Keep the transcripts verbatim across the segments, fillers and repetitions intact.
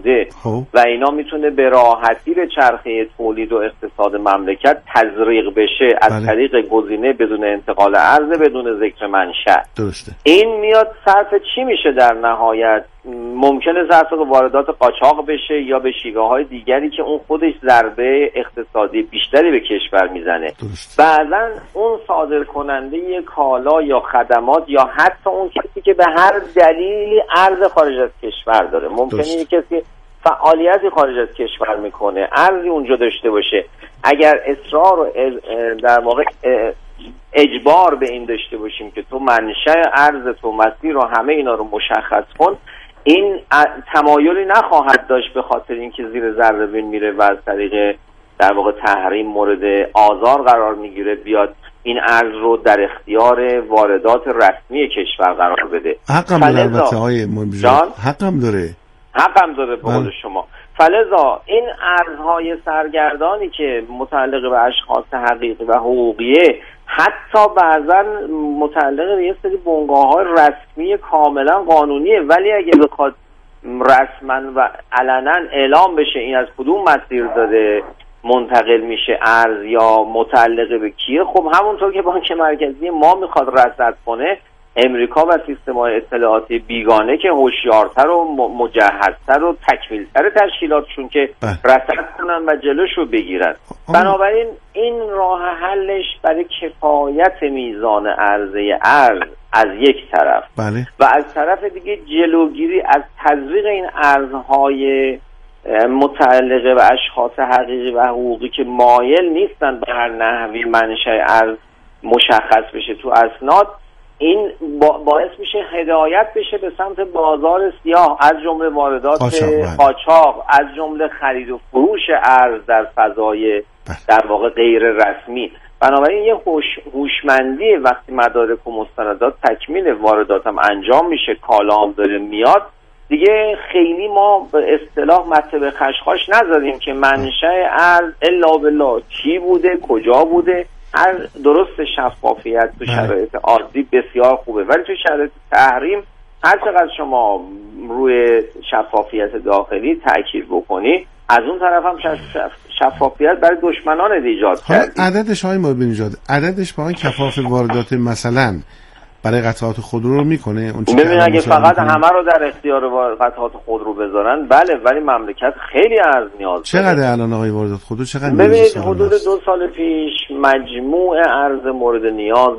بوده خوب. و اینا میتونه به راحتی به چرخه تولید و اقتصاد مملکت تزریق بشه از بله. طریق گزینه بدون انتقال ارز، بدون ذکر منشأ. درسته. این میاد صرف چی میشه در نهایت؟ ممکنه صرف واردات قاچاق بشه یا به شیوه های دیگری که اون خودش ضربه اقتصادی بیشتری به کشور میزنه. بعضا اون صادر کننده کالا یا خدمات یا حتی اون کسی که به هر دلیلی ارز خارج از کشور داره، ممکنه یک کسی فعالیتی خارج از کشور میکنه، ارزی اونجا داشته باشه، اگر اصرار و در واقع اجبار به این داشته باشیم که تو منشأ ارز تو، مسیر و همه اینا رو مشخص کن، این تمایلی نخواهد داشت به خاطر اینکه زیر ذره بین میره و از طریق در واقع تحریم مورد آزار قرار میگیره بیاد این ارز رو در اختیار واردات رسمی کشور قرار بده. حقم داره البته آقای منبیجان، حقم داره حقم داره به قول شما. فلذا این ارزهای سرگردانی که متعلق به اشخاص حقیقی و حقوقیه، حتی بعضا متعلق به یه سری بنگاه‌های رسمی کاملا قانونیه، ولی اگه بخواد رسما و علنا اعلام بشه این از کدوم مسیر داره منتقل میشه ارز یا متعلق به کیه، خب همونطور که بانک مرکزی ما میخواد رصد کنه، امریکا و سیستم‌های اطلاعاتی بیگانه که هوشیارتر و مجهزتر و تکمیلتر تشکیلاتشون که رصد کنن و جلوشو بگیرن. بنابراین این راه حلش برای کفایت میزان عرضه ارز از یک طرف بله. و از طرف دیگه جلوگیری از تزریق این ارزهای متعلقه به اشخاص حقیقی و حقوقی که مایل نیستن به هر نحوی منشأ ارز مشخص بشه تو اسناد، این باعث میشه هدایت بشه به سمت بازار سیاه، از جمله واردات قاچاق، از جمله خرید و فروش ارز در فضای در واقع غیر رسمی. بنابراین یه هوشمندی وقتی مدارک و مستندات تکمیل واردات هم انجام میشه، کالا هم داره میاد، دیگه خیلی ما به اصطلاح مطلب خشخاش نزدیم که منشأ ارز الا بالله چی بوده، کجا بوده. هر درست شفافیت تو شرایط عادی بسیار خوبه، ولی تو شرایط تحریم هر چقدر شما روی شفافیت داخلی تاکید بکنی، از اون طرف هم شف... شفافیت برای دشمنان ایجاد کردی. عددش های ما بنجاد عددش با این کفاف واردات مثلا برای قطعات خودرو رو میکنه. ببین اگه فقط میکنه. همه رو در اختیار قطعات خودرو بذارن بله، ولی مملکت خیلی ارز نیاز داره. چقدر الان آقای واردات خودرو چقدر؟ ببینید حدود دو سال پیش مجموع ارز مورد نیاز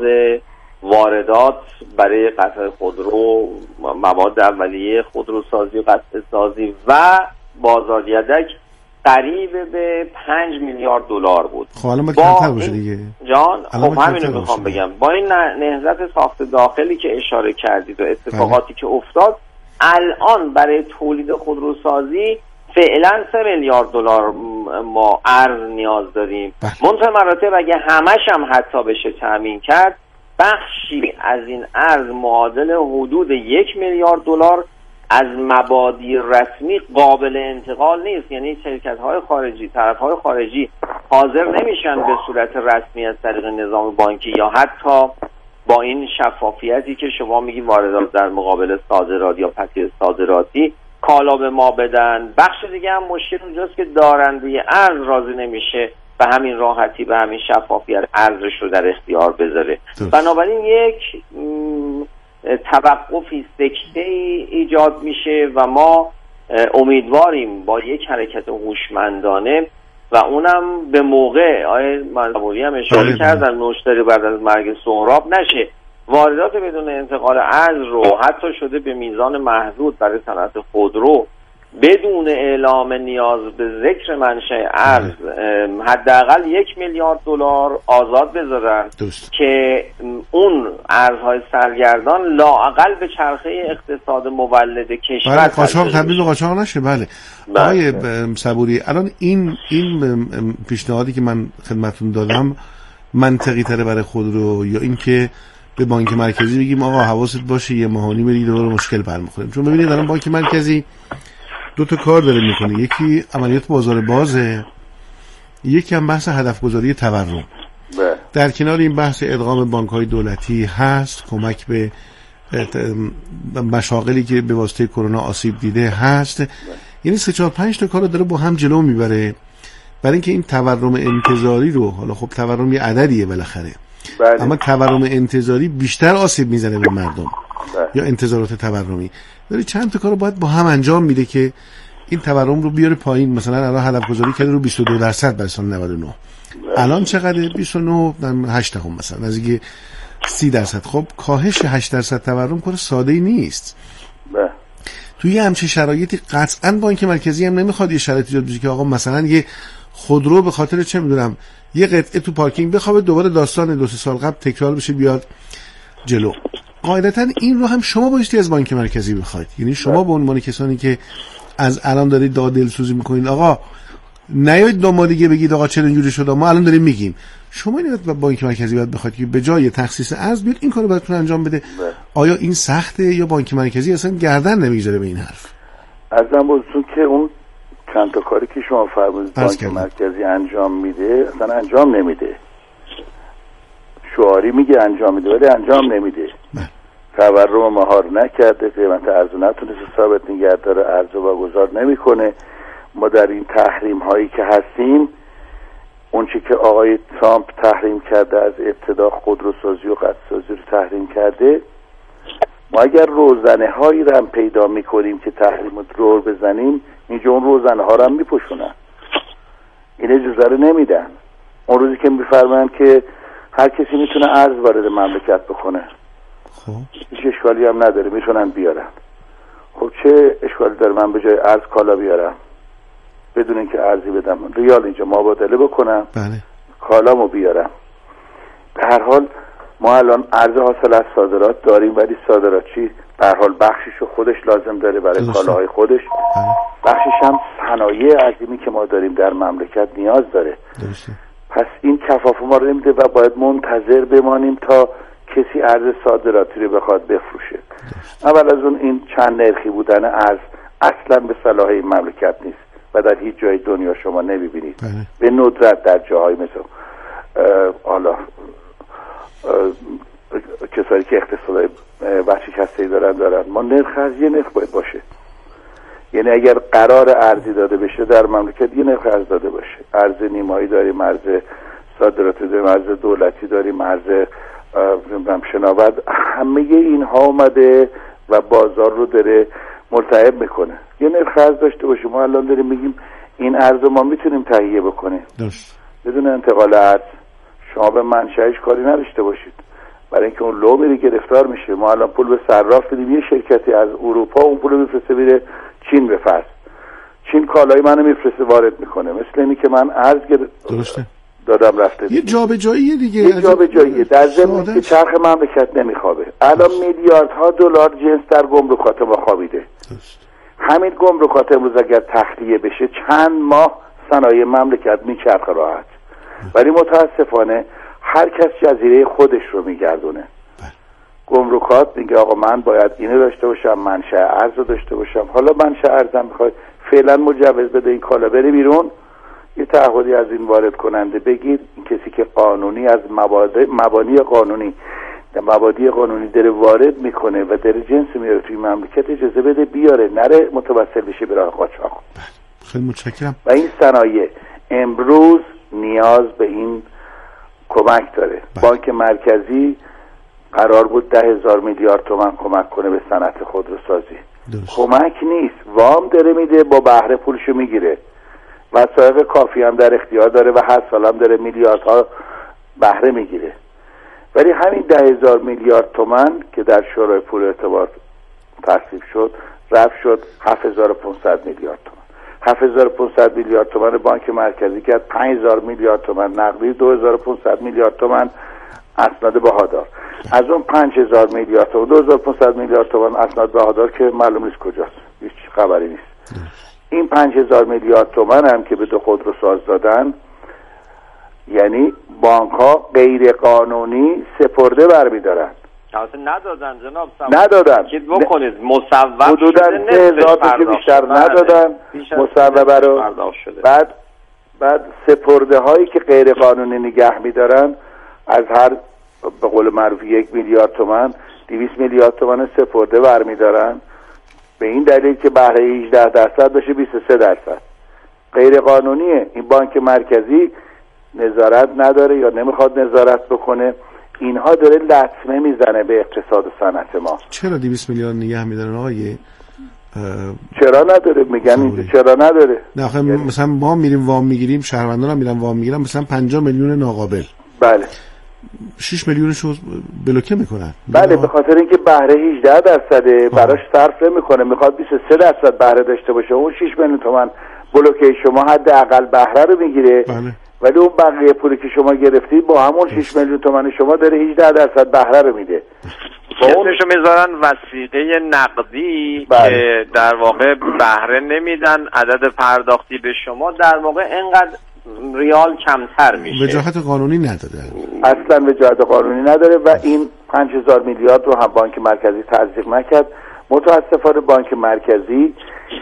واردات برای قطع خودرو، مواد اولیه خودروسازی و قطع سازی و بازار یدک قریب به پنج میلیارد دلار بود. خب الان باید کمتر باشه دیگه جان. خب همینو میخوام بگم، با این نهضت ساخت داخلی که اشاره کردید و اتفاقاتی که افتاد، الان برای تولید خودروسازی فعلا سه میلیارد دلار ما ارز نیاز داریم. منتها مراتب اگه همش هم حتی بشه تامین کرد، بخشی از این ارز معادل حدود یک میلیارد دلار از مبادی رسمی قابل انتقال نیست. یعنی شرکت‌های خارجی، طرف‌های خارجی حاضر نمیشن به صورت رسمی از طریق نظام بانکی یا حتی با این شفافیتی که شما میگی واردات در مقابل صادرات یا پتی صادراتی کالا به ما بدن. بخش دیگه هم مشکل اونجاست که دارنده ارز راضی نمیشه به همین راحتی، به همین شفافیت ارزش رو در اختیار بذاره. بنابراین یک توقفی، سکته ای ایجاد میشه و ما امیدواریم با یک حرکت هوشمندانه و اونم به موقع، آیه منصوری هم اشاره کردن، نوشتاری بعد از مرگ سهراب نشه واردات بدون انتقال ارز رو حتی شده به میزان محدود برای صنعت خودرو بدون اعلام نیاز به ذکر منشأ ارز حداقل یک میلیارد دلار آزاد بذارن که اون ارزهای سرگردان لااقل به چرخه اقتصاد مولد کشور بله قاچاق تبدیل به قاچاق نشه. بله آقای صبوری، الان این این پیشنهادی که من خدمتتون دادم منطقی تره برای خودرو یا این که به بانک مرکزی بگیم آقا حواست باشه یه ماهانی برید دور مشکل برمیخوریم؟ چون ببینید الان بانک مرکزی دو تا کار داره میکنه، یکی عملیات بازار بازه، یکی هم بحث هدف گذاری تورم. در کنار این بحث ادغام بانک‌های دولتی هست، کمک به مشاغلی که به واسطه کرونا آسیب دیده هست. یعنی سه چهار پنج تا کارو داره با هم جلو میبره برای اینکه این تورم انتظاری رو، حالا خب تورم یه عددیه بالاخره، بله. اما تورم انتظاری بیشتر آسیب میزنه به مردم، بله. یا انتظارات تورمی داره چند تا کارو باید با هم انجام میده که این تورم رو بیاره پایین. مثلا الان هدف گذاری کرده رو بیست و دو درصد برای سال نود و نه، بله. الان چقدره؟ بیست و نه و هشت دهم مثلا، نزدیک سی درصد. خب کاهش هشت درصد تورم کار ساده ای نیست. بله. توی همچین شرایطی قطعاً بانک مرکزی هم نمیخواد یه شرایطی ایجاد بشه که آقا مثلا یه خودرو به خاطر چه میدونم یه قطعه تو پارکینگ بخوابه دوباره داستان دو سه سال قبل تکرار بشه بیاد جلو. قاعدتاً این رو هم شما بایستی از بانک مرکزی بخواید. یعنی شما به عنوان کسانی که از الان دارید داد دلسوزی میکنید آقا نیایید دو ماه دیگه بگید آقا چرا اینجوری شد، ما الان داریم میگیم، شما اینو با بانک مرکزی باید بخواید که به جای تخصیص ارز بیاد این کارو براتون انجام بده. آیا این سخته یا بانک مرکزی اصلا گردن نمیگذاره به این حرف؟ ازم بودتون که اون چند تا کاری که شما فرمودید بانک مرکزی انجام میده اصلا انجام نمیده. شعاری میگه انجام میده ولی انجام نمیده. تورم مهار نکرده، قیمت ارز نتونست ثابت نگه داره، ارز واگذار نمیکنه. ما در این تحریم هایی که هستیم، اون چی که آقای ترامپ تحریم کرده از ابتدا خودروسازی و قطع‌سازی رو تحریم کرده، ما اگر روزنه هایی رو هم پیدا میکنیم که تحریم رو بزنیم اینجا اون روزنه ها رو هم میپوشونن، این اجازه رو نمیدن. اون روزی که میفرمایند که هر کسی میتونه ارز وارد مملکت بکنه، خب هیچ اشکالی هم نداره، میتونن بیارن. خب چه اشکالی داره من به جای ارز کالا بیارم بدون اینکه ارزی بدم، ریال اینجا مبادله بکنم، بله، کالامو بیارم. به هر حال ما الان ارز حاصل از صادرات داریم ولی صادراتچی به هر حال بخشیشو خودش لازم داره برای کالاهای خودش، بله. بخشش هم صنایع عظیمی که ما داریم در مملکت نیاز داره. درسته. پس این کفاف ما رو نمیده و باید منتظر بمانیم تا کسی ارز صادراتی رو بخواد بفروشه. اول از اون این چند نرخی بودن ارز اصلا به صلاح این مملکت نیست و در هیچ جای دنیا شما نمیبینید. به ندرت در جاهای مثل حالا کسایی که اقتصاد ورشکسته‌ای دارن دارن ما نرخ از یه نرخ باید باشه. یعنی اگر قرار ارزی داده بشه در مملکت یه نرخ ارز داده باشه. ارز نیمایی داریم، ارز صادراتی داریم، ارز دولتی داریم، ارز شناورد، همه اینها اومده و بازار رو داره ملتهب میکنه. یه نرخ ارز داشته باشه. ما الان داریم میگیم این ارز ما میتونیم تهیه بکنیم درست بدون انتقال ارز، شما به منشأش کاری نداشته باشید، برای اینکه اون لو میره گرفتار میشه. ما الان پول به صراف میدیم، یه شرکتی از اروپا اون پول رو میفرسته میره چین به فرض، چین کالای منو میفرسته وارد میکنه، مثل اینی که من ارز درسته دادم رفته یه جابجایی دیگه، یه جابجایی در ضمن که چرخ مملکت نمیخوابه. الان میلیاردها دلار جنس در گمرکات ما خوابیده. درست. همین گمرکات امروز اگر تخلیه بشه چند ماه صنایع مملکت میچرخه راحت، ولی متاسفانه هر کس جزیره خودش رو میگردونه. گمرکات میگه آقا من باید اینو داشته باشم، منشأ ارز رو داشته باشم. حالا منشأ ارزم میخواد فعلا مجوز بده این کالا بره بیرون، یه تعهدی از این وارد کننده بگیر، این کسی که قانونی از مبادی, مبانی قانونی مبادی قانونی داره وارد میکنه و داره جنس میاره توی مملکت اجازه بده بیاره، نره متوسل بشه به راه قاچاق. خیلی متشکرم. و این صنایع امروز نیاز به این کمک داره. بله. بانک مرکزی قرار بود ده هزار میلیارد تومان کمک کنه به صنعت خودروسازی. کمک نیست، وام داره میده، با بهره پولشو میگیره، وثایق کافی هم در اختیار داره و هر سال هم داره میلیاردها بهره میگیره. ولی همین ده هزار میلیارد تومان که در شورای پول اعتبار تصویب شد رفت شد هفت هزار و پانصد میلیارد تومان. هفت هزار و پانصد میلیارد تومان بانک مرکزی کرد، پنج هزار میلیارد تومان نقدی، دو هزار و پانصد میلیارد تومان اسناد بهادار. از اون پنج هزار میلیارد تومان دو هزار و پانصد میلیارد تومان اسناد بهادار که معلوم نیست کجاست، هیچ خبری نیست. این پنج هزار میلیارد تومان هم که به دو خودروساز دادن، یعنی بانک ها غیر قانونی سپرده برمیدارن. ندادن جناب ندادن که بکنید مصوب حدوداً سه هزار تا که بیشتر ندادن مصوبه رو. بعد بعد سپرده هایی که غیر قانونی نگه میدارن از هر به قول معروف یک میلیارد تومان دویست میلیارد تومان سپرده برمیدارن به این دلیل که بهره هجده درصد بشه بیست و سه درصد. غیر قانونیه. این بانک مرکزی نظارت نداره یا نمیخواد نظارت بکنه. اینها داره لطمه میزنه به اقتصاد و صنعت ما. چرا دویست میلیارد نگه میدارن آقای؟ چرا نداره؟ میگن اینجا چرا نداره؟ نه آخه یعنی مثلا ما میریم وام میگیریم، شهروندان هم میرن وام میگیرن، مثلا پنجاه میلیون ناقابل، بله شش میلیونشو بلوکه میکنن. بله به خاطر اینکه بهره هجده درصده براش صرف نمیکنه، میخواد بیست و سه درصد بهره داشته باشه. اون شش میلیون تومان بلوکه شما حداقل بهره رو میگیره. بله. ولی اون بقیه پولی که شما گرفتید با همون شش میلیون تومان شما داره هجده درصد بهره رو میده. اسمشو میذارن وثیقه نقدی. بله. که در واقع بهره نمیدن، عدد پرداختی به شما در واقع اینقدر ریال کمتر میشه. وجاهت قانونی نداره، اصلا وجاهت قانونی نداره و این پنج هزار میلیارد رو هم بانک مرکزی تزریق نکرد. متاسفانه بانک مرکزی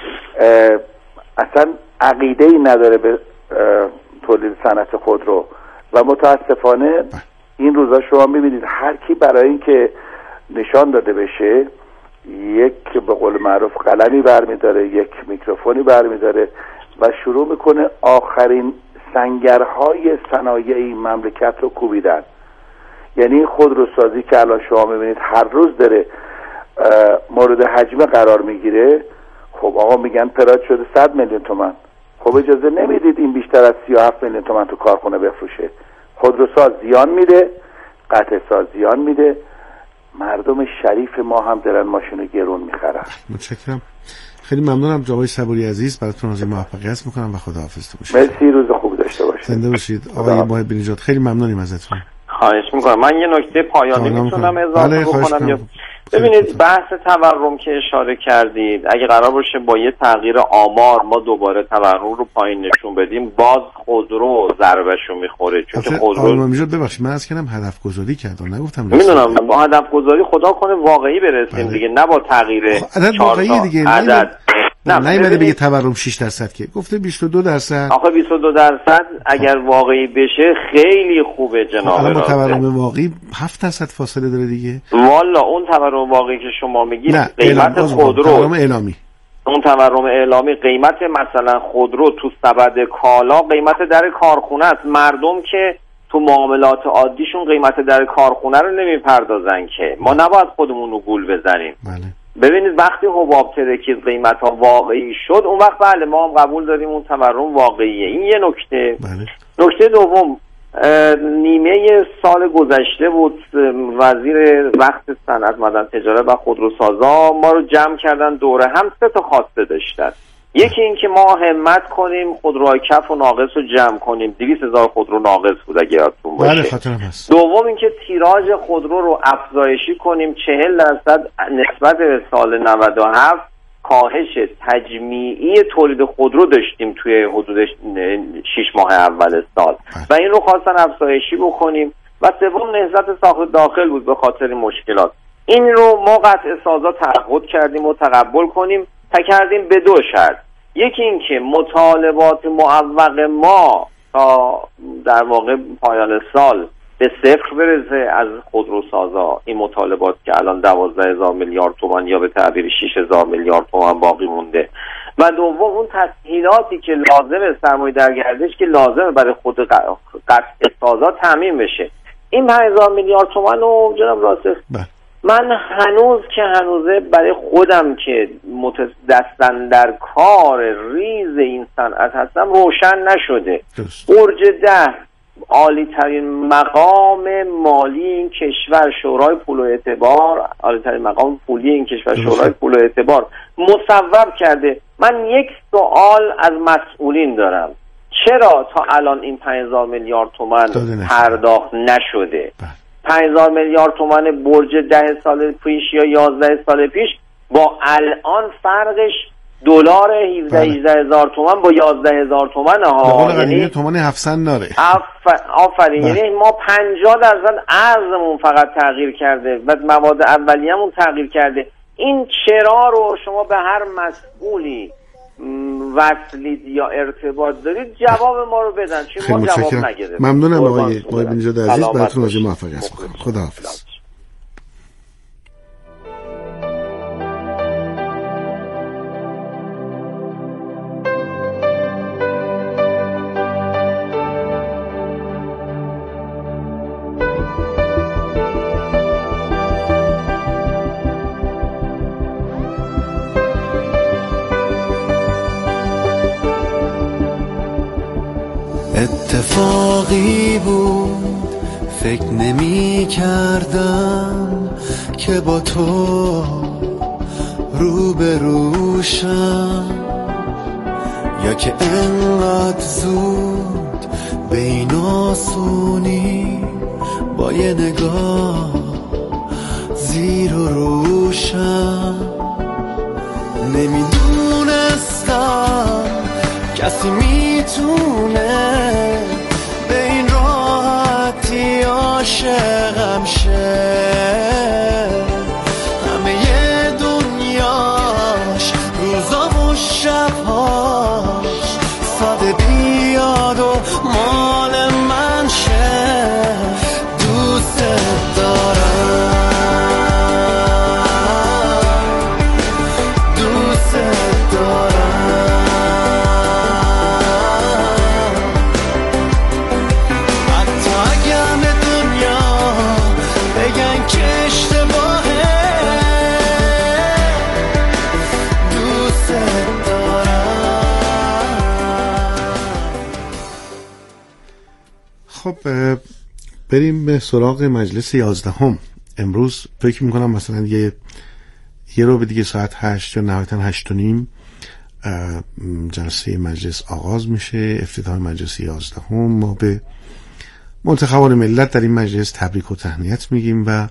اصلا عقیده ای نداره به تولید صنعت خودرو و متاسفانه این روزا شما میبینید هر کی برای اینکه نشان داده بشه یک به قول معروف قلمی برمیداره، یک میکروفونی برمیداره و شروع میکنه آخرین سنگرهای صنایع این مملکت رو کوبیدن. یعنی خودروسازی که الان شما میبینید هر روز داره مورد حجم قرار میگیره. خب آقا میگن پراید شده صد میلیون تومان. خب اجازه نمیدید این بیشتر از سی و هفت میلیون تومان تو کارخونه بفروشه. خودروساز زیان میده، قطع ساز زیان میده، مردم شریف ما هم دارن ماشینو گرون میخرن. متشکرم، خیلی ممنونم جناب سبوری عزیز، براتون آرزوی موفقیت میکنم و خداحافظ باشید. مرسی، روز خوب داشته باشید. زنده باشید آقای محب نژاد، خیلی ممنونیم ازتون. خواهش میکنم. من یه نکته پایانی میتونم اضافه بله بکنم یا ببینید بحث تورم که اشاره کردید، اگه قرار باشه با یه تغییر آمار ما دوباره تورم رو پایین نشون بدیم، باز خودرو ضربهشو میخوره. چون که خودرو میشد ببخشید من از کنم هدف گذاری کردم، نگفتم میدونم با هدف گذاری خدا کنه واقعی برسیم دیگه، نه با تغییر عدد واقعی دیگه، عدد نه نمیده بگه تورم شش درصد که گفته بیست و دو درصد. آخه بیست و دو درصد اگر واقعی بشه خیلی خوبه جناب. الان با تورم واقعی هفت درصد فاصله داره دیگه. والا اون تورم واقعی که شما میگید قیمت خودرو، تورم اعلامی، اون تورم اعلامی قیمت مثلا خودرو تو سبد کالا قیمت در کارخونه است. مردم که تو معاملات عادیشون قیمت در کارخونه رو نمیپردازن که ما نباید خودمون رو گول بزنیم. بله. ببینید وقتی حباب ترکید قیمت ها واقعی شد اون وقت بله ما هم قبول داریم اون تورم واقعیه. این یه نکته. بله. نکته دوم، نیمه سال گذشته بود وزیر وقت صنعت معدن تجارت و خودروسازا ما رو جمع کردن دوره هم، سه تا خواسته داشتن. یکی این که ما همت کنیم خودروهای کف و ناقص رو جمع کنیم، دویست هزار خودرو ناقص بود اگه یادتون باشه. بله خاطرم هست. دوم این که تیراژ خودرو رو افزایشی کنیم، چهل درصد نسبت به سال نود و هفت کاهش تجمیعی تولید خودرو داشتیم توی حدود شش ماه اول سال بله. و این رو خواستن افزایشی بکنیم. و سوم نهضت ساخت داخل بود به خاطر مشکلات. این رو ما قطع سازا تعهد کردیم و تقبل کنیم تا کردیم به دو شرط. یکی این که مطالبات معوق ما تا در واقع پایان سال به صفر برسه از خودروسازا، این مطالبات که الان دوازده هزار میلیارد تومان یا به تعبیر شش هزار میلیارد تومان باقی مونده. و دوم اون تسهیلاتی که لازمه، سرمایه در گردش که لازمه برای خود قطع سازا تامین بشه. این پنج هزار میلیارد تومان رو جناب راسخ من هنوز که هنوزه برای خودم که دستن در کار ریز این صنعت هستم روشن نشده. برج ده عالی ترین مقام مالی این کشور، شورای پول و اعتبار، عالی ترین مقام پولی این کشور شورای پول و اعتبار مصوب کرده. من یک سوال از مسئولین دارم، چرا تا الان این پنج هزار میلیارد تومان پرداخت نشده؟ پنج هزار میلیارد تومان برج ده سال پیش یا یازده سال پیش با الان فرقش دلار هفده هجده هزار تومان با یازده هزار تومان ها، یعنی تومان هفتصد داره. آفرین. یعنی ما پنجاه درصد ارزمون فقط تغییر کرده و مواد اولیه‌مون تغییر کرده. این چرا رو شما به هر مسئولی وصلید یا ارتباط دارید جواب ما رو بدن، چون ما جواب نگیریم. ممنونم آقای محب نژاد عزیز، براتون آرزوی موفقیت می‌کنم. خداحافظ. اتفاقی بود فکر نمی کردم که با تو روبروشم، یا که انقدر زود به این آسونی با یه نگاه زیر و روشم. نمیدونستم کسی میتونه به این راحتی عاشقم شه، همه ی دنیاش روزا و شبهاش ساده بیاد و مال من شه. دوست دارم خب بریم به سراغ مجلس یازدهم. امروز فکر میکنم مثلا یه یه رو به دیگه ساعت هشت یا نهایتا هشت و نیم جلسه مجلس آغاز میشه، افتتاح مجلس یازدهم. ما به منتخبان ملت در این مجلس تبریک و تهنیت میگیم و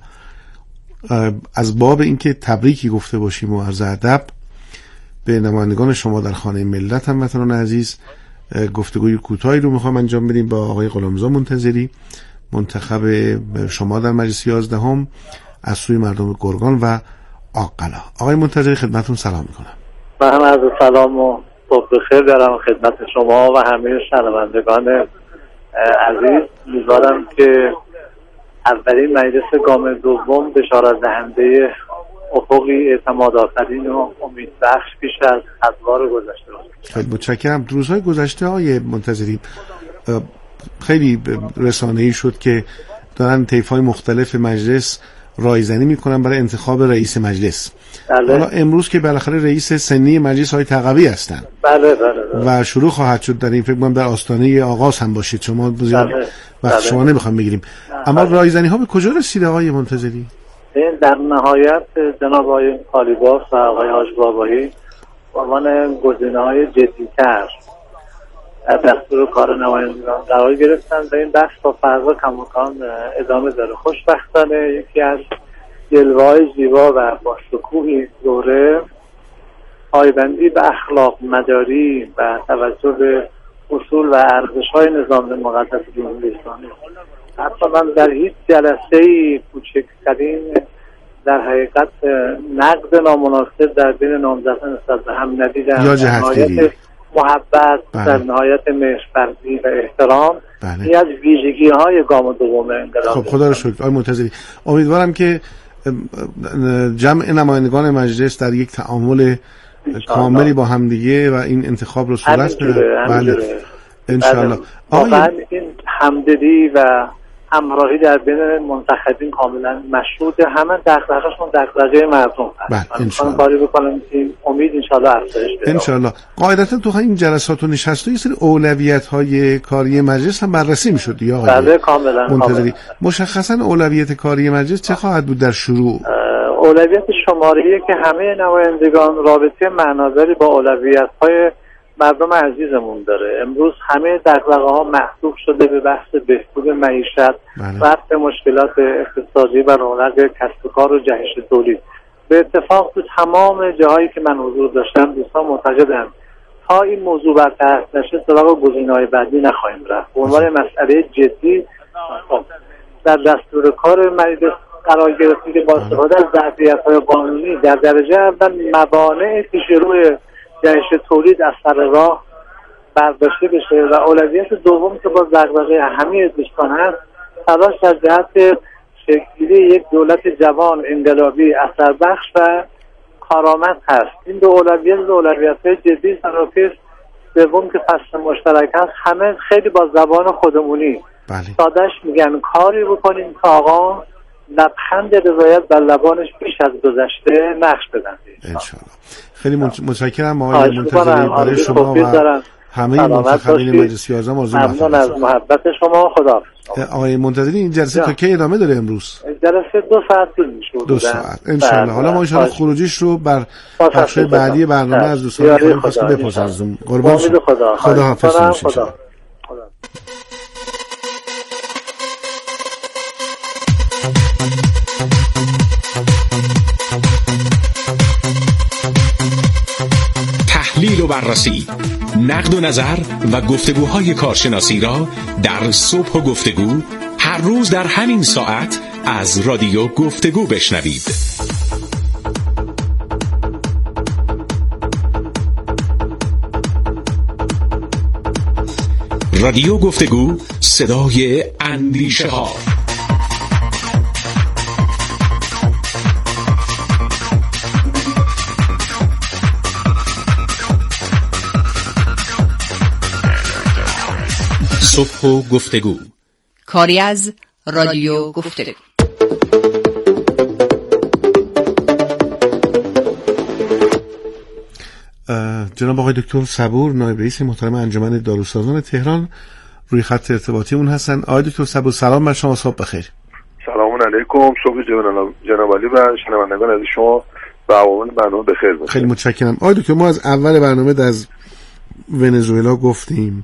از باب اینکه تبریکی گفته باشیم و عرض ادب به نمایندگان شما در خانه ملت، هموطنان عزیز، گفتگوی کوتاهی رو میخوام انجام بدیم با آقای غلامرضا منتظری، منتخب شما در مجلس یازدهم از سوی مردم گرگان و آقلا. آقای منتظری خدمتتون سلام میکنم. من عرض سلام و صبح بخیر دارم خدمت شما و همه شنوندگان عزیز. امیدوارم که اولین مجلس گام دوم بشارت دهنده افقی اعتماد آفرین و امیدبخش پیش از ادوار گذشته باشه. خیلی متشکرم. روزهای گذشته آقای منتظری خیلی رسانه‌ای شد که دارن طیف‌های مختلف مجلس رایزنی میکنن برای انتخاب رئیس مجلس. بله. حالا امروز که بالاخره رئیس سنی مجلس های تقوی هستن. بله بله بله. و شروع خواهد شد در این، فکر کنم در آستانه آغاز هم باشید شما. زیاد بله. وقت بله. شما نمیخوام بگیریم. اما بله. رایزنی ها به کجا رسیده آقای منتظری؟ در نهایت جناب آقای قالیباف و آقای حاج بابایی با عنوان گزینه‌های جدی‌تر دستور کار نمایندگان قرار گرفتن و این بحث تا فردا کماکان ادامه داره. خوشبختانه یکی از جلوه‌های زیبا و با شکوه این دوره پایبندی به اخلاق مداری و توجه به اصول و ارزش‌های نظام مقدس جمهوری اسلامی. حتی من در هیچ جلسه‌ای کوچکترین در حقیقت نقد نامناسب در بین نامزدان نسبت به هم ندیدم. یا جهتگیری، محبت، بله. در نهایت مهربانی و احترام، بله. این از ویژگی‌های گام دوم انقلاب. خب خدا رو شکر آقای منتظری. امیدوارم که جمع نمایندگان مجلس در یک تعامل کاملی با همدیگه و این انتخاب رو صورت بده. بله ان شاء الله. واقعا این همدلی و همراهی در بین منتخبین کاملا مشروطه. همه دغدغه‌شون دغدغه مردم هست. من می‌خوام کاری بکنم که امید ان شاء الله افزایش پیدا کنه. ان شاء الله. قاعدتا تو این جلسات و نشست‌ها یه سری اولویت‌های کاری مجلس هم بررسی می‌شد دیگه آقای بله کاملا منتظری. مشخصا اولویت کاری مجلس چه خواهد بود در شروع؟ اولویت شماره‌ای که همه نمایندگان رابطه معناداری با اولویت‌های مردم عزیزمون داره. امروز همه دغدغه‌ها محدود شده به بحث بهبود معیشت، رفع مشکلات اقتصادی و رونق کسب و کار و جهش تولید. به اتفاق تو تمام جاهایی که من حضور داشتم دوستان معتقدن تا این موضوع برطرف نشه سراغ گزینه‌های بعدی نخواهیم رفت. به عنوان مسئله جدی در دستور کار مجلس قرار گرفته که با استفاده از ظرفیت‌های قانونی در درجه اول موانع پیش‌روی جهش تولید از سر راه برداشته بشه و اولویت دوم که با دغدغه همه دوستان هست تلاش در جهت شکل‌گیری یک دولت جوان انقلابی اثربخش و کارآمد هست. این دو اولویت دو اولویت‌های جدی است. نکته سوم که فصل مشترک هست، همه خیلی با زبان خودمونی بله. سادهش میگن کاری بکنیم که آقا لبخند رضایت بر لبانش بیش از گذشته نقش بدن. انشالله. خیلی متشکرم آقای منتظری برای شما و همه منتخبین مجلس یازده آرزو ممنون از محبت شما. خدا آقای منتظری این جلسه تا کی ادامه داره امروز؟ جلسه دو ساعت طول میشه. دو ساعت ان شاء الله. حالا ما ان شاء الله خروجیش رو بر بخش بعدی برنامه از دوستان خواستم بپرسم. قربان خدا. خدا حافظ. خدا. تحلیل و بررسی، نقد و نظر و گفتگوهای کارشناسی را در صبح و گفتگو هر روز در همین ساعت از رادیو گفتگو بشنوید. رادیو گفتگو، صدای اندیشه ها. صبح و گفتگو، کاری از رادیو گفتگو. جناب آقای دکتر صبور، نایب رئیس محترم انجمن داروسازان تهران، روی خط ارتباطی اون هستن. آقای دکتر صبور سلام بر شما، صبح بخیر. سلام علیکم، صبح جناب علی و شنوندگان از شما و عوامل برنامه بخیر باشید. خیلی متشکرم. آقای دکتر ما از اول برنامه از ونزوئلا گفتیم،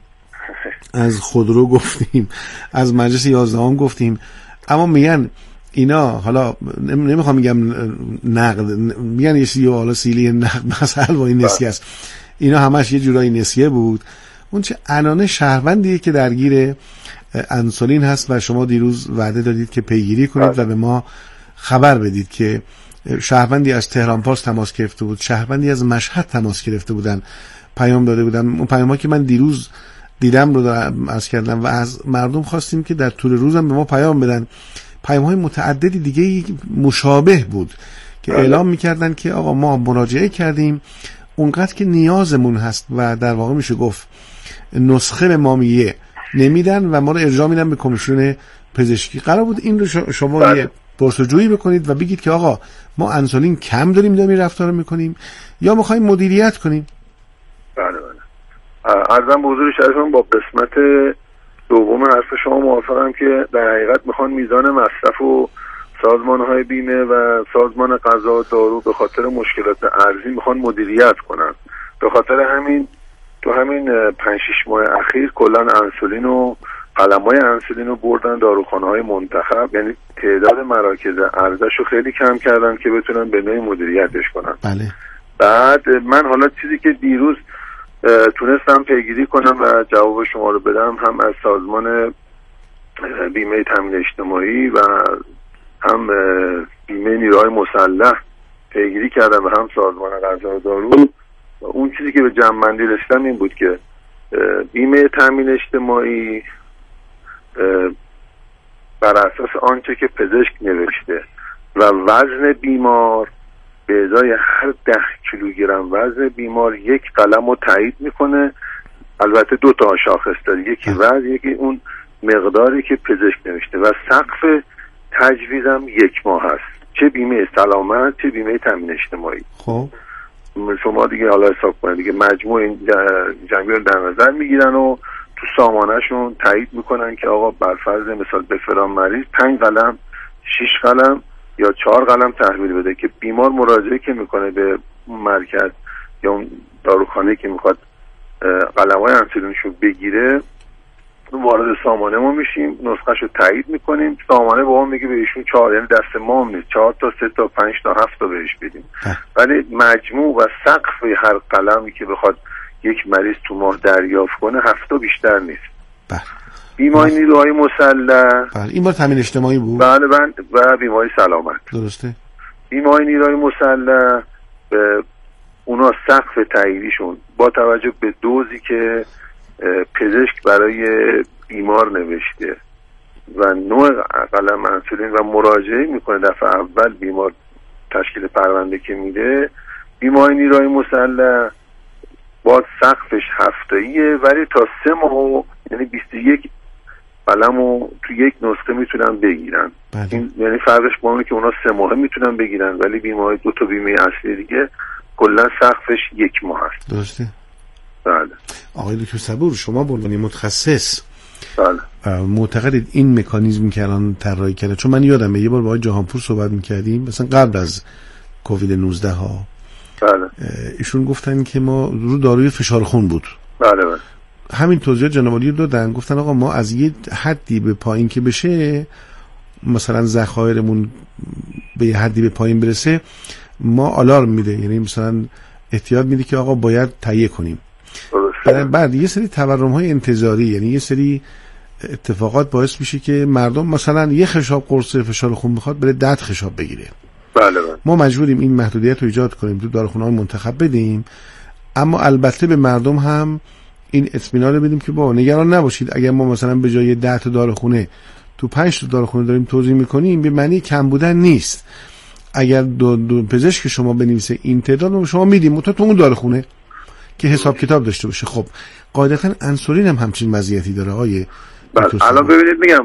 از خودرو گفتیم، از مجلس یازدهم گفتیم، اما میگن اینا، حالا نمیخوام میگم نقد، میگن یه چیزی حالا سیلی نقد مثلا با این نسیه است، اینا همش یه جورایی نسیه بود. اون چه انانه شهروندیه که درگیر انسولین هست و شما دیروز وعده دادید که پیگیری کنید و به ما خبر بدید که شهروندی از تهران پاس تماس گرفته بود، شهروندی از مشهد تماس گرفته بودن، پیام داده بودن. اون پیام‌ها که من دیروز دیدم رو دارم عرض کردم و از مردم خواستیم که در طول روزم به ما پیام بدن. پیام‌های متعددی دیگه مشابه بود که اعلام می‌کردن که آقا ما مراجعه کردیم، اونقدر که نیازمون هست و در واقع میشه گفت نسخه به ما میگه نمیدن و ما رو ارجاع میدن به کمیسیون پزشکی. قرار بود این رو شما یه پرسجویی بکنید و بگید که آقا ما انسولین کم داریم داریم این رفتار رو میکنیم یا میخوایم مدیریت کنیم. بله بله. عرضم به حضور شما با قسمت دوم حرف شما موافقم که در حقیقت میخوان میزان مصرف و سازمان‌های بیمه و سازمان غذا و دارو به خاطر مشکلات ارزی میخوان مدیریت کنن. به خاطر همین تو همین پنج شش ماه اخیر کلا انسولین و قلم‌های انسولین رو بردن داروخانه‌های منتخب، یعنی تعداد مراکز عرضه‌شو رو خیلی کم کردن که بتونن به نوعی مدیریتش کنن. بله. بعد من حالا چیزی که دیروز تونستم پیگیری کنم و جواب شما رو بدم، هم از سازمان بیمه تامین اجتماعی و هم بیمه نیروهای مسلح پیگیری کردم و هم سازمان غذا و دارو. اون چیزی که به جمع‌بندی رسیدم این بود که بیمه تامین اجتماعی بر اساس آنچه که پزشک نوشته و وزن بیمار به ازای هر ده کیلوگرم وزن بیمار یک قلم رو تایید میکنه. البته دو تا شاخص داره، یکی وزن یکی اون مقداری که پزشک نوشته و سقف تجویزم یک ماه هست، چه بیمه سلامت چه بیمه تامین اجتماعی. خب شما دیگه حالا حساب کنید دیگه مجموع این جنبه رو در نظر میگیرن و تو سامانهشون تایید میکنن که آقا بر فرض مثال به فلان مریض پنج قلم شش قلم یا چهار قلم تحویل بده که بیمار مراجعه که میکنه به مرکز یا اون داروخانه که میخواد قلم‌های انسولینشو بگیره، وارد سامانه ما میشیم، نسخه‌شو تایید میکنیم، سامانه با ما میگه به ایشون چهار، یعنی دست ما هم نیست، چهار تا سه تا پنج تا هفت تا بهش بدیم. ولی مجموع و سقف هر قلمی که بخواد یک مریض تو ماه دریافت کنه هفت تا بیشتر نیست. بله. بیمه نیروهای مسلح، بله این بار تامین اجتماعی بود. بله بله، و بیمه سلامت. درسته. بیمه نیروهای مسلح به اونا سقف تاییدیشون با توجه به دوزی که پزشک برای بیمار نوشته و نوع قلم انسولین و مراجعه میکنه دفعه اول بیمار تشکیل پرونده که میده، بیمه نیروهای مسلح با سقفش هفتاییه ولی تا سه ماه یعنی بیست و یک قلمو تو یک نسخه میتونن بگیرن. بله. این یعنی فرقش با اونه که اونا سه ماه میتونن بگیرن ولی بیمه دو تا بیمه اصلی دیگه کلا سقفش یک ماه هست. درسته. بله. آقای دکتر صبور، شما به عنوان متخصص بله معتقدید این مکانیزمی که الان طراحی کرده، چون من یادمه یه بار با آقای جهانپور صحبت می‌کردیم مثلا قبل از کووید نوزده ها، بله ایشون گفتن که ما رو داروی فشار خون بود. بله بله همین توضیحات جناب عالی دادن، گفتن آقا ما از یه حدی به پایین که بشه، مثلا ذخایرمون به یه حدی به پایین برسه، ما آلارم میده، یعنی مثلا احتیاط میده که آقا باید تهیه کنیم. بعد یه سری تورم‌های انتظاری، یعنی یه سری اتفاقات باعث میشه که مردم مثلا یه خشاب قرص فشار خون میخواد بره ده خشاب بگیره. بله بله. ما مجبوریم این محدودیت رو ایجاد کنیم، تو داروخونه‌های منتخب بدیم، اما البته به مردم هم این اطمینان رو بدیم که با نگران نباشید، اگر ما مثلا به جای ده تا داروخونه تو پنج تا داروخونه داریم توزیع میکنیم به معنی کم بودن نیست. اگر دو, دو پزشک شما بنویسه این تعداد رو شما میدیم تو تو اون داروخونه که حساب کتاب داشته باشه. خب قاعدتا انسولین هم همچین مزیتی داره آقای بله. الان ببینید میگم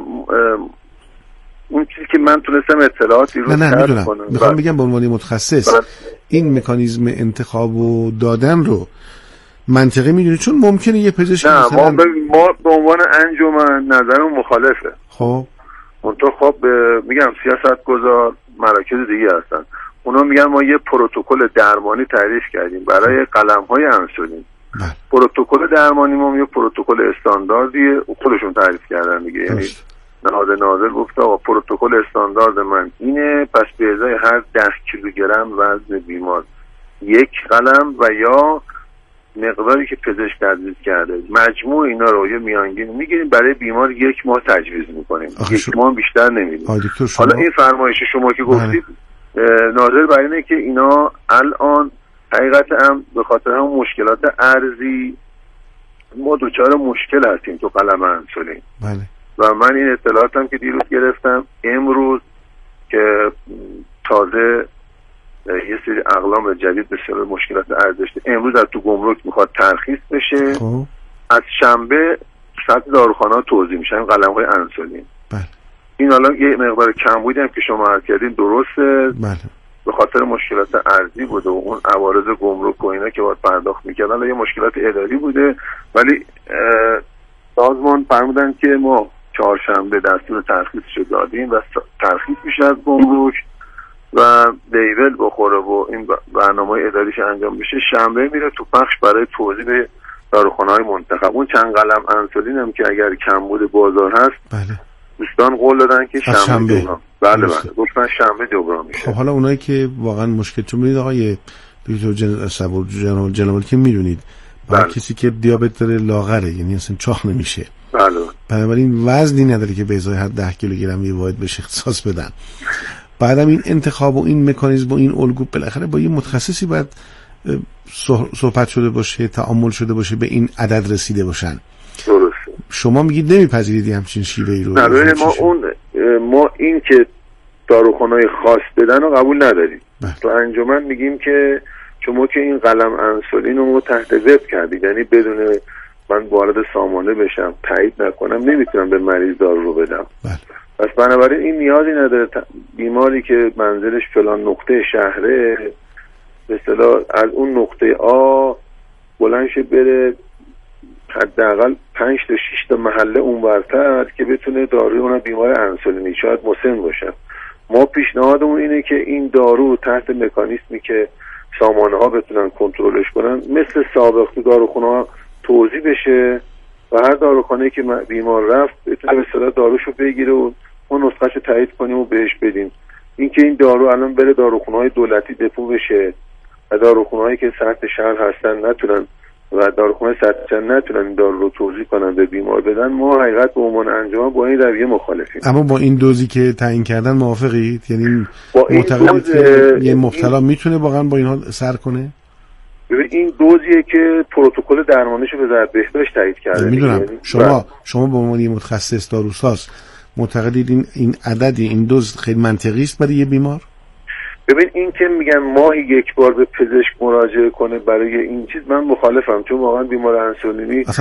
اون چیزی که من تونستم اطلاعاتی رو نه نه میدونم، میخوام بگم به عنوان متخصص بله. این مکانیزم انتخاب و دادن رو منطقی میدونی؟ چون ممکنه یه پزشک نه مثلا ما, ب... ما به عنوان انجمن نظرمون مخالفه. خب منطقه خب میگم سیاست گذار مراکز دیگه هستن، اونا میگن ما یه پروتکل درمانی تعریف کردیم برای قلم‌های انسولین. بله. پروتکل درمانی ما یه پروتکل استانداردیه، خودشون تعریف کردن دیگه، یعنی نهاد ناظر گفت آقا پروتکل استاندارد من اینه، پس به ازای هر ده کیلوگرم وزن بیمار یک قلم و یا مقداری که پزشک تجویز کرده، مجموع اینا رو یه میانگین میگیریم برای بیمار یک ماه تجویز میکنیم، یک شو... ماه بیشتر نمیدیم. حالا این فرمایش شما که گفتید ناظر بر اینه که اینا الان حقیقت هم به خاطر هم مشکلات ارزی ما دوچار مشکل هستیم تو قلم انسولین. بله. و من این اطلاعاتم که دیروز گرفتم امروز که تازه یه سری اقلام جدید بسیار مشکلات ارز داشته، امروز از تو گمرک میخواد ترخیص بشه. خوب. از شنبه سطح داروخانه‌ها توزیع میشن قلم‌های انسولین. بله. این الان یه مقدار کم بودیم که شما عرض کردین درسته. بله. به خاطر مشکلات ارزی بوده و اون عوارض گمرک و اینا که باید پرداخت میکردن، یه مشکلات اداری بوده، ولی سازمان فرمودن که ما چهارشنبه دستور ترخیصش رو دادیم و ترخیص میشه از گمرک و لیبل بخوره و این برنامه اداریش انجام بشه، شنبه میره تو پخش برای توزیع به داروخانه‌های منتخب. اون چند قلم انسولین هم که اگر کم بوده بازار هست، بله. دوستان قول دادن که شنبه, شنبه. جبران بله بله گفتن شنبه جبران میشه. خب حالا اونایی که واقعا مشکل، چون میدونید آقای دکتر جن... صبور جناب جناب که میدونید برای بله. کسی که دیابت داره لاغره، یعنی اصلا چاق نمیشه، بله بنابراین وزنی نداره که به ازای هر ده کیلوگرم یه واحد بهش اختصاص بدن. بعدم این انتخاب و این مکانیزم و این الگو بالاخره با یه متخصصی باید صحبت شده باشه، تعامل شده باشه، به این عدد رسیده باشن. درسته. شما میگید نمیپذیرید همچین شیوه‌ای رو؟ نه ما اون ما این که داروخانه‌های خاص بدن رو قبول نداریم. بله. تو انجمن میگیم که شما که این قلم انسولین رو تحت وب کردید، یعنی بدون من وارد سامانه بشم تایید نکنم نمیتونم به مریض دارو رو بدم. بله. پس بنابراین این نیازی نداره بیماری که منزلش فلان نقطه شهره به اصطلاح از اون نقطه آ بلند شه بره حداقل پنج تا شش تا محله اونورتر که بتونه داروی اون بیمار انسولینی شاید مسن باشه. ما پیشنهادمون اینه که این دارو تحت مکانیزمی که سامانه ها بتونن کنترلش کنن مثل سابق تو داروخونه ها توزیع بشه و هر داروخانه‌ای که بیمار رفت بتونه به اصطلاح داروشو بگیره و اون نسخه‌شو تایید کنیم و بهش بدیم. اینکه این دارو الان بره داروخونه‌های دولتی دپو بشه و داروخونه‌هایی که سطح شهر هستن نتونن و داروخونه سطح شهر نتونن این دارو رو توزیع کنن به بیمار بدن، ما حقیقت به عنوان انجمن با این رویه مخالفیم. اما با این دوزی که تعیین کردن موافقید؟ یعنی معتقدید که یه مبتلا میتونه واقعا با اینها سر کنه؟ ببین این دوزیه که پروتکل درمانیشو به وزارت بهداشت تایید کرده. میدونم شما شما به عنوان متخصص داروساز معتقدید این این عددی این دوز خیلی منطقی است برای یه بیمار؟ ببین این که میگن ماهی یک بار به پزشک مراجعه کنه برای این چیز من مخالفم، چون واقعا بیمار انسولینی